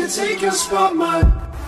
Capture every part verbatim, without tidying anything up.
take your spot, my.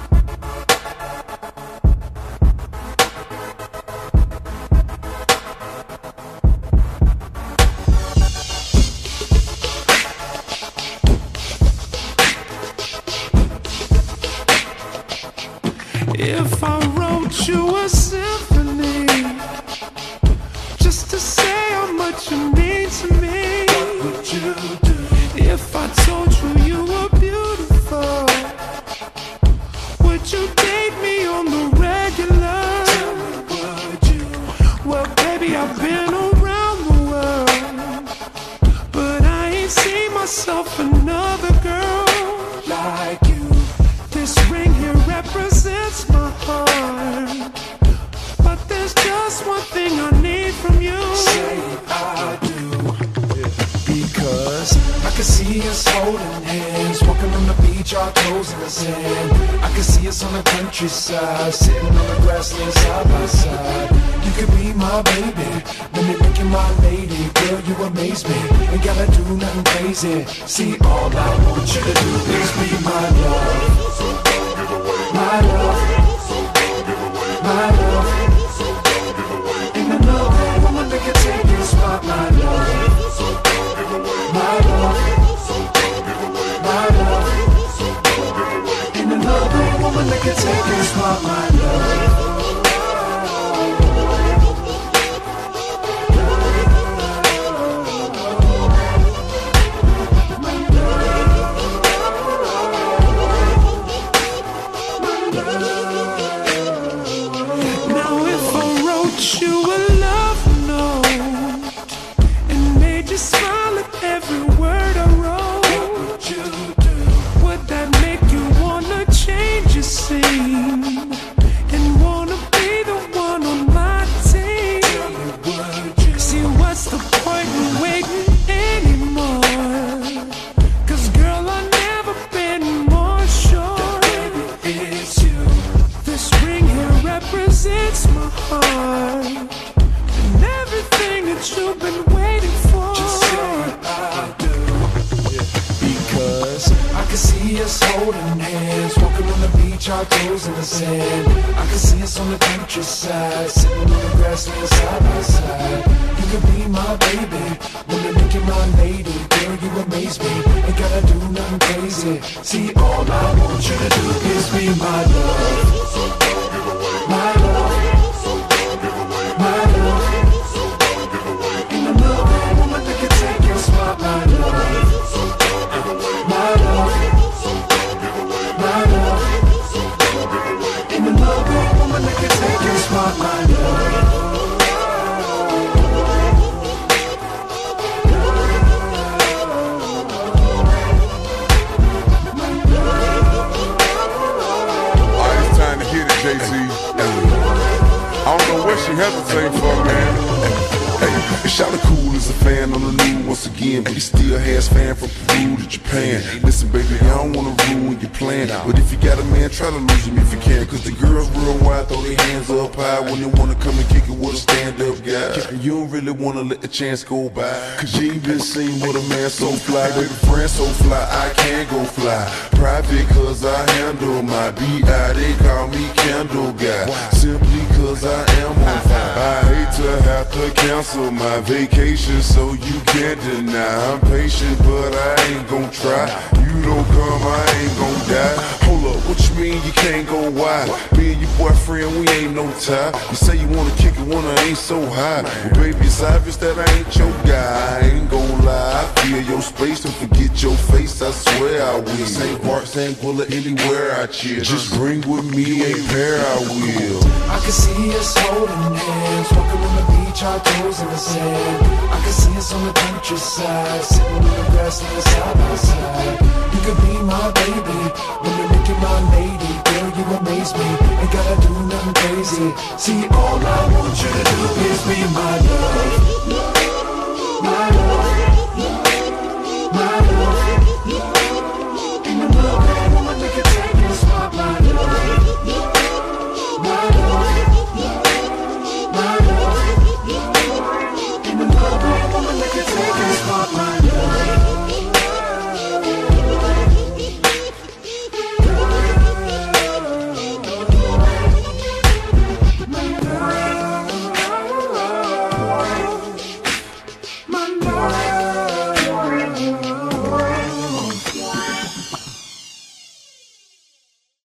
If I wrote you a symphony just to say how much you mean to me, What would you do? if I told you you were beautiful, would you date me on the regular? Tell me, would you? Well, baby, I've been around the world, but I ain't seen myself another girl Like you. This ring here represents my heart, but there's just one thing I need from you. Say I do. Because I can see us holding hands, walking on the beach, our toes in the sand. I can see us on the countryside, sitting on the grassland side by side. You could be my baby, let me make you my lady. Girl, you amaze me, ain't gotta do nothing crazy. See, all I want you to do is be my love. My love. My love. Ain't another woman that can take your spot, my love. My love, my love. Ain't another woman that can take your spot, my love. Now if I wrote you a love note and made you smile at every word I wrote, What would you do? would that make you wanna change your scene and wanna be the one on my team? Tell me, would you? See, what's the point in waiting anymore? Cause girl, I've never been more sure It's you. this ring here represents my heart and everything that you've been waiting for. Just say I do. Because I can see us holding hands, walking on the beach, our toes in the sand. I can see us on the countryside, sitting on the grassland side by side. You could be my baby, let me make you my lady. Girl, you amaze me, ain't gotta do nothing crazy. See, all I want you to do is be my love. My love. My love. Ain't another woman that can take your spot, my love. My love. My love. Ain't another woman that can take your spot, my love. Alright, it's time to hit it, J Z. I don't know what she hesitating for, man. Hey, Shawty cool as a fan on the news once again, but he still has fan from Peru to Japan. Listen, baby, I don't wanna ruin your plan, but if you got a man, try to lose him if you can. Cause the girls real wide, throw their hands up high when they wanna come and kick it with a stand-up guy. You don't really wanna let the chance go by, cause you ain't been seen with a man so fly. Baby, friend so fly, I can't go fly. Private cause I handle my B I, they call me Candle Guy. Simply cause I am on fire. I hate to have to cancel my vacation, so you can't deny. I'm patient, but I ain't gon' try. You don't come, I ain't gon' die. Hold up, what you mean you can't go wide? Me and your boyfriend, we ain't no tie. You say you wanna kick it when I ain't so high. Well, baby, it's obvious that I ain't your guy. I ain't gon' lie, I feel your space. Don't forget your face, I swear I will. Saint Mark, Saint Bullet, anywhere I chill. Just bring with me a pair, I will. I can see us holding hands, walking on the beach, our toes in the sand. I can see us on the countryside, sitting on the grassland side by side. You could be my baby, let me make you my lady. Girl, you amaze me, ain't gotta do nothing crazy. See, all I want you to do is be my love.